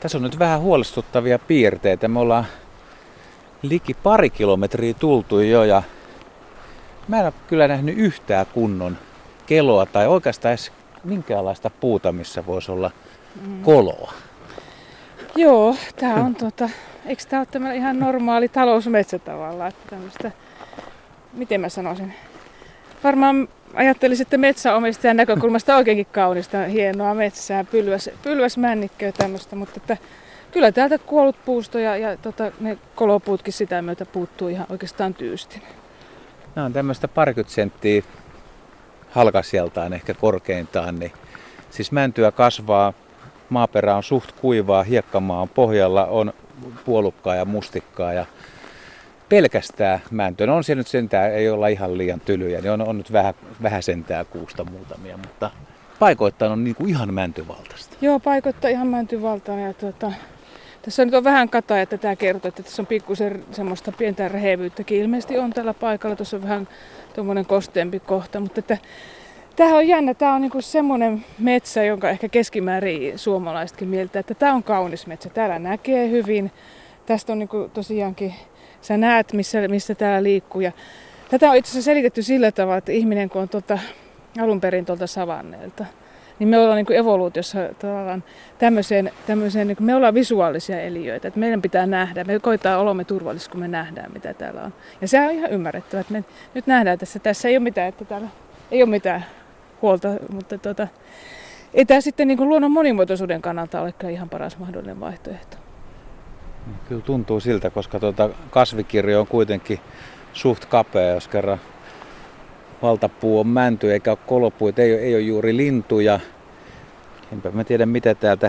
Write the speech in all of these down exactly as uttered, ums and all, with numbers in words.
Tässä on nyt vähän huolestuttavia piirteitä. Me ollaan liki pari kilometriä tultu jo ja mä en ole kyllä nähnyt yhtään kunnon keloa tai oikeastaan edes minkäänlaista puuta, missä voisi olla koloa. Joo, tää on tota, eikö tää ole tämä ihan normaali talousmetsä tavallaan, että tämmöistä, miten mä sanoisin, varmaan ajattelisitte metsäomistajan näkökulmasta oikeinkin kaunista, hienoa metsää, pylväs, pylväsmännikköä tämmöistä, mutta että kyllä täältä kuollut puusto ja, ja tota, ne kolopuutkin sitä myötä puuttuu ihan oikeastaan tyystin. Nämä on tämmöistä parikymmentä senttiä halkasijaltaan ehkä korkeintaan, niin siis mäntyä kasvaa, maaperä on suht kuivaa, hiekkamaa on pohjalla, on puolukkaa ja mustikkaa ja pelkästään mäntyä. No on se nyt sentään, ei olla ihan liian tylyjä, niin on, on nyt vähän, vähän sentää kuusta muutamia, mutta paikoittain on niin kuin ihan mäntyvaltaista. Joo, paikoittain ihan mäntyvaltainen. Ja tuota, tässä nyt on vähän kata, että tämä kertoo, että tässä on pikkusen semmoista pientä rehevyyttäkin. Ilmeisesti on tällä paikalla, tuossa on vähän tuommoinen kosteempi kohta, mutta että tämähän on jännä. Tämä on niinku semmoinen metsä, jonka ehkä keskimäärin suomalaisetkin mieltä, että tämä on kaunis metsä. Täällä näkee hyvin. Tästä on niinku tosiaankin, sä näet missä, missä täällä liikkuu. Ja tätä on itse asiassa selitetty sillä tavalla, että ihminen kun on tuolta, alun perin tuolta savanneelta, niin me ollaan niinku evoluutiossa tavallaan tämmöiseen, tämmöiseen niinku me ollaan visuaalisia eliöitä. Että meidän pitää nähdä, me koetaan olomme turvallisesti, kun me nähdään mitä täällä on. Ja se on ihan ymmärrettävä, että me nyt nähdään tässä, tässä ei ole mitään, että täällä ei ole mitään huolta, mutta tuota, ei tämä sitten niin kuin luonnon monimuotoisuuden kannalta olekaan ihan paras mahdollinen vaihtoehto. Kyllä tuntuu siltä, koska tuota kasvikirjo on kuitenkin suht kapea, jos kerran valtapuu on mänty eikä ole kolopuita, ei ole, ei ole juuri lintuja. Enpä mä tiedä, mitä täältä,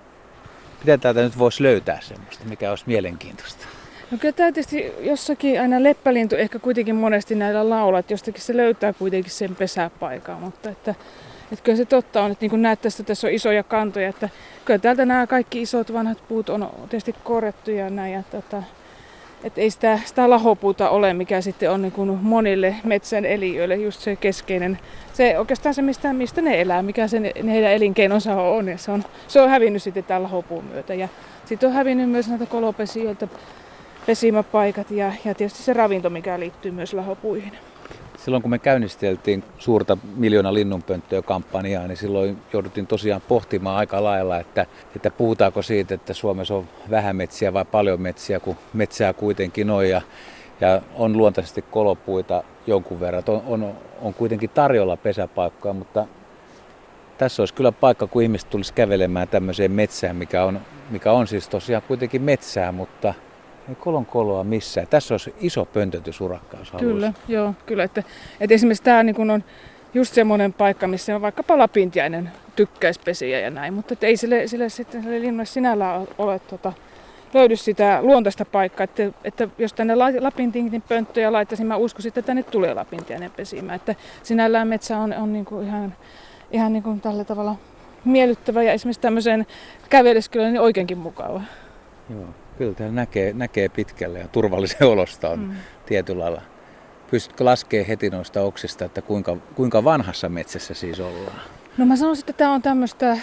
mitä täältä nyt voisi löytää semmoista, mikä olisi mielenkiintoista. No kyllä tämä tietysti jossakin aina leppälintu ehkä kuitenkin monesti näillä laulaa, että jostakin se löytää kuitenkin sen pesäpaikan, mutta että, että kyllä se totta on, että niin kuin näet tästä, tässä on isoja kantoja, että kyllä täältä nämä kaikki isot vanhat puut on tietysti korjattu ja näin, ja tota, että ei sitä, sitä lahopuuta ole, mikä sitten on niin kuin monille metsän eliöille just se keskeinen, se oikeastaan se mistä, mistä ne elää, mikä se heidän elinkeinonsa on, ja se on, se on hävinnyt sitten tämän lahopuun myötä ja sitten on hävinnyt myös näitä kolopesijoilta, pesimäpaikat ja, ja tietysti se ravinto, mikä liittyy myös lahopuihin. Silloin kun me käynnisteltiin suurta miljoona linnunpönttöä-kampanjaa, niin silloin jouduttiin tosiaan pohtimaan aika lailla, että, että puhutaanko siitä, että Suomessa on vähän metsiä vai paljon metsiä, kun metsää kuitenkin on ja, ja on luontaisesti kolopuita jonkun verran. On, on, on kuitenkin tarjolla pesäpaikkoja, mutta tässä olisi kyllä paikka, kun ihmiset tulisi kävelemään tämmöiseen metsään, mikä on, mikä on siis tosiaan kuitenkin metsää, mutta ei kolon koloa missään. Tässä olisi iso pöntötysurakka, jos haluaisi. Kyllä, joo, kyllä. Että, että esimerkiksi tämä niin on just semmoinen paikka, missä on vaikkapa lapintiainen tykkäisi pesiä ja näin, mutta ei sille, sille, sille, sille linnalle sinällään ole, tota, löydy sitä luontaista paikkaa, että, että jos tänne lapintiainen pönttöjä laittaisin, mä uskoisin, että tänne tulee lapintiainen pesimään. Että sinällään metsä on, on niin kuin ihan, ihan niin kuin tällä tavalla miellyttävä ja esimerkiksi tämmöiseen kävelyskyllä niin oikeinkin mukava. Joo. Kyllä täällä näkee, näkee pitkälle ja turvallisen olosta on mm. tietyllä lailla. Pystytkö laskemaan heti noista oksista, että kuinka, kuinka vanhassa metsässä siis ollaan? No mä sanoisin, että tämä on tämmöistä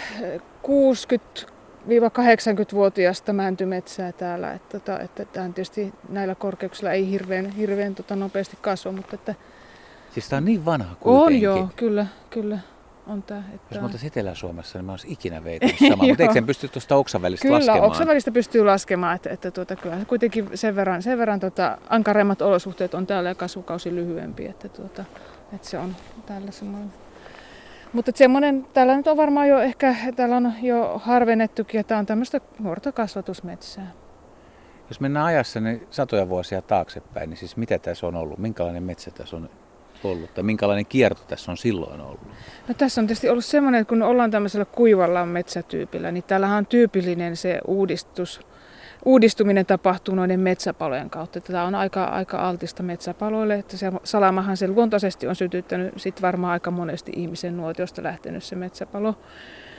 kuusikymmentä-kahdeksankymmentävuotiaasta mäntymetsää täällä. Että, että, että tämä tietysti näillä korkeuksilla ei hirveän, hirveän tota, nopeasti kasva, mutta että... Siis tämä on niin vanha kuitenkin. On joo, kyllä, kyllä. On tää, että... Jos mä otais Etelä-Suomessa, niin mä olisin ikinä veitänyt samaa, mutta eikö sen pysty tuosta oksan välistä kyllä, laskemaan? Kyllä, oksan välistä pystyy laskemaan, että, että tuota, kyllä kuitenkin sen verran, sen verran tota, ankaremmat olosuhteet on täällä ja kasvukausi lyhyempi, että, tuota, että se on täällä semmoinen. Mutta semmoinen, täällä nyt on varmaan jo ehkä, täällä on jo harvennettukin, ja tää on tämmöistä nuorta kasvatusmetsää. Jos mennään ajassa niin satoja vuosia taaksepäin, niin siis mitä tässä on ollut? Minkälainen metsä tässä on ollut? Tai minkälainen kierto tässä on silloin ollut? No tässä on tietysti ollut semmoinen, että kun ollaan tämmöisellä kuivalla metsätyypillä, niin täällähän on tyypillinen se uudistus. Uudistuminen tapahtuu noiden metsäpalojen kautta. Tämä on aika, aika altista metsäpaloille. Että se salamahan se luontaisesti on sytyttänyt sit varmaan aika monesti ihmisen nuotiosta lähtenyt se metsäpalo.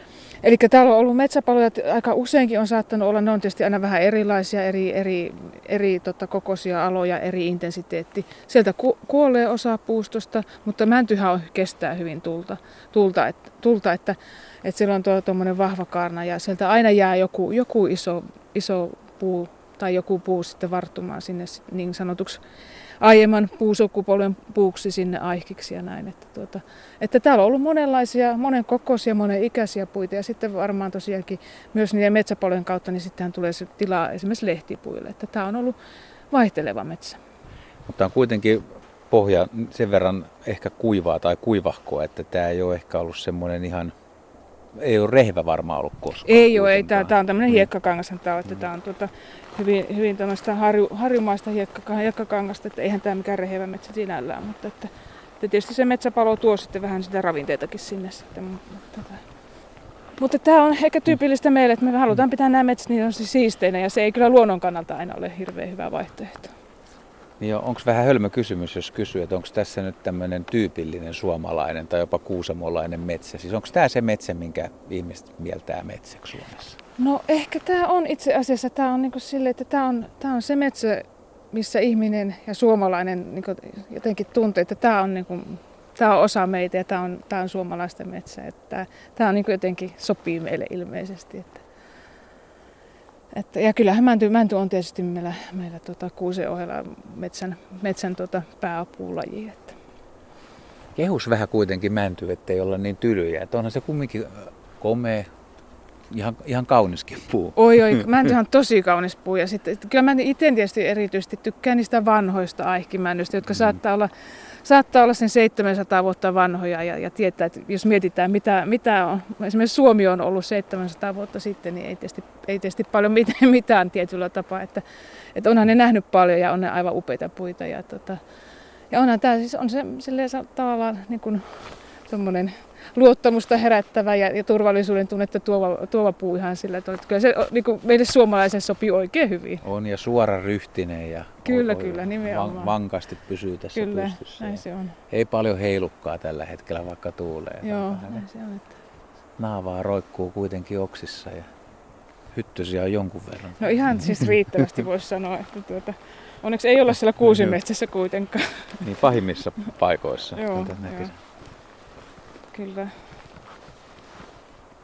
Eli täällä on ollut metsäpaloja, aika useinkin on saattanut olla, ne on tietysti aina vähän erilaisia, eri, eri, eri tota, kokoisia aloja, eri intensiteetti. Sieltä ku, kuolee osa puustosta, mutta mäntyhän kestää hyvin tulta, tulta, että, tulta, että, että siellä on tuommoinen vahva kaarna ja sieltä aina jää joku, joku iso, iso puu tai joku puu sitten varttumaan sinne niin sanotuksi aiemman puusukupolven puuksi sinne aihkiksi ja näin. Että, tuota, että täällä on ollut monenlaisia, monen kokoisia, monen ikäisiä puita ja sitten varmaan tosiaankin myös niiden metsäpalojen kautta niin sittenhän tulee se tilaa esimerkiksi lehtipuille. Että tämä on ollut vaihteleva metsä. Mutta on kuitenkin pohja sen verran ehkä kuivaa tai kuivahkoa, että tämä ei ole ehkä ollut semmoinen ihan, ei ole rehvä varmaan ollut koskaan. Ei ole, ei, tämä, tämä on tämmöinen hiekkakangas, tämä on, että tämä on tuota, hyvin, hyvin harju, harjumaista hiekkakangasta, että eihän tämä mikään rehevä metsä sinällään, mutta että, että tietysti se metsäpalo tuo sitten vähän sitä ravinteitakin sinne sitten. Mutta, mutta tämä on ehkä tyypillistä meille, että me halutaan pitää nämä metsät niin siisteinä ja se ei kyllä luonnon kannalta aina ole hirveän hyvä vaihtoehto. Niin onko vähän hölmö kysymys, jos kysyy, että onko tässä nyt tämmöinen tyypillinen suomalainen tai jopa kuusamolainen metsä? Siis onko tämä se metsä, minkä ihmiset mieltää metsäksi Suomessa? No ehkä tämä on itse asiassa, tämä on niin kuin sille, että tämä on, tämä on se metsä, missä ihminen ja suomalainen niin kuin jotenkin tuntee, että tämä on, niin kuin, tämä on osa meitä ja tämä on, tämä on suomalaista metsää. Että tämä, tämä on niin kuin jotenkin sopii meille ilmeisesti. Että, että, ja kyllähän mänty, mänty on tietysti meillä, meillä tuota, kuusen ohella metsän, metsän tuota, pääapuulaji. Että. Kehus vähän kuitenkin mänty, ettei olla niin tylyjä. Että onhan se kumminkin komea. Ihan, ihan kauniskin puu. Oi, oi, mäntyhän on tosi kaunis puu. Ja sitten, kyllä mä itse tietysti erityisesti tykkään niistä vanhoista aihkimännyistä, jotka mm. saattaa, olla, saattaa olla sen seitsemänsataa vuotta vanhoja. Ja, ja tietää, että jos mietitään, mitä, mitä on, esimerkiksi Suomi on ollut seitsemänsataa vuotta sitten, niin ei tietysti, ei tietysti paljon mitään, mitään tietyllä tapaa. Että, että onhan ne nähnyt paljon ja on ne aivan upeita puita. Ja, tota, ja onhan tämä siis on se silleen tavallaan niin kuin tommonen luottamusta herättävä ja, ja turvallisuuden tunnetta tuova, tuova puu ihan sillä, että kyllä se niin kuin meille suomalaisille sopii oikein hyvin. On ja suoraryhtinen ja kyllä, on, kyllä, nimenomaan. Van, vankasti pysyy tässä kyllä, pystyssä. Näin se on. Ei paljon heilukkaa tällä hetkellä, vaikka tuulee. Joo, näin se on. Että. Naavaa roikkuu kuitenkin oksissa ja hyttysiä on jonkun verran. No ihan siis riittävästi voisi sanoa, että tuota, onneksi ei olla siellä kuusimetsässä kuitenkaan. Niin pahimmissa paikoissa. Joo, joo. Kyllä.